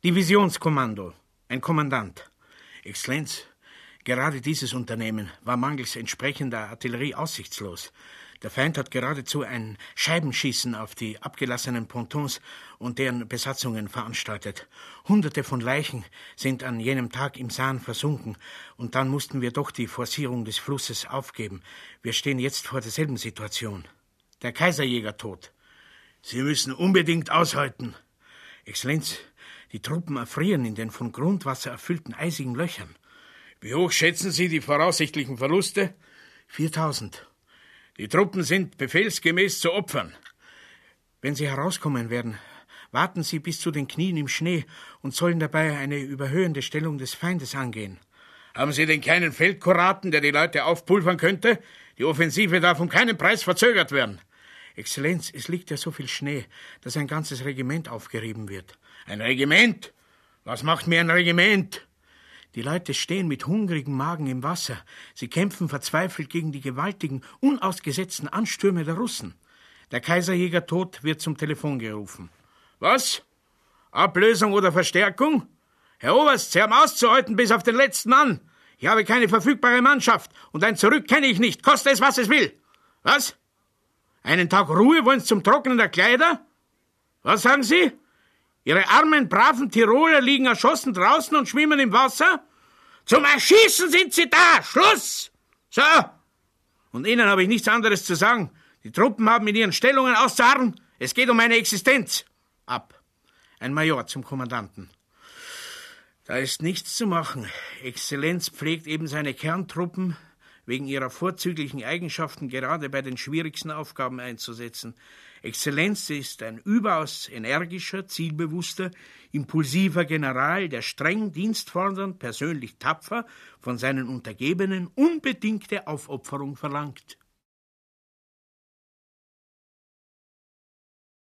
Divisionskommando, ein Kommandant. Exzellenz, gerade dieses Unternehmen war mangels entsprechender Artillerie aussichtslos. Der Feind hat geradezu ein Scheibenschießen auf die abgelassenen Pontons und deren Besatzungen veranstaltet. Hunderte von Leichen sind an jenem Tag im Sahn versunken, und dann mussten wir doch die Forcierung des Flusses aufgeben. Wir stehen jetzt vor derselben Situation. Der Kaiserjäger tot. Sie müssen unbedingt aushalten. Exzellenz, die Truppen erfrieren in den von Grundwasser erfüllten eisigen Löchern. Wie hoch schätzen Sie die voraussichtlichen Verluste? 4000. Die Truppen sind befehlsgemäß zu opfern. Wenn sie herauskommen werden, warten sie bis zu den Knien im Schnee und sollen dabei eine überhöhende Stellung des Feindes angehen. Haben Sie denn keinen Feldkuraten, der die Leute aufpulvern könnte? Die Offensive darf um keinen Preis verzögert werden. Exzellenz, es liegt ja so viel Schnee, dass ein ganzes Regiment aufgerieben wird. Ein Regiment? Was macht mir ein Regiment? Die Leute stehen mit hungrigem Magen im Wasser. Sie kämpfen verzweifelt gegen die gewaltigen, unausgesetzten Anstürme der Russen. Der Kaiserjäger tot wird zum Telefon gerufen. Was? Ablösung oder Verstärkung? Herr Oberst, Sie haben auszuhalten bis auf den letzten Mann. Ich habe keine verfügbare Mannschaft und ein Zurück kenne ich nicht, koste es, was es will. Was? Einen Tag Ruhe wollen Sie zum Trocknen der Kleider? Was sagen Sie? Ihre armen, braven Tiroler liegen erschossen draußen und schwimmen im Wasser? Zum Erschießen sind sie da! Schluss! So! Und Ihnen habe ich nichts anderes zu sagen. Die Truppen haben in ihren Stellungen auszuharren. Es geht um meine Existenz. Ab. Ein Major zum Kommandanten. Da ist nichts zu machen. Exzellenz pflegt eben seine Kerntruppen wegen ihrer vorzüglichen Eigenschaften gerade bei den schwierigsten Aufgaben einzusetzen. Exzellenz ist ein überaus energischer, zielbewusster, impulsiver General, der streng dienstfordernd, persönlich tapfer von seinen Untergebenen unbedingte Aufopferung verlangt.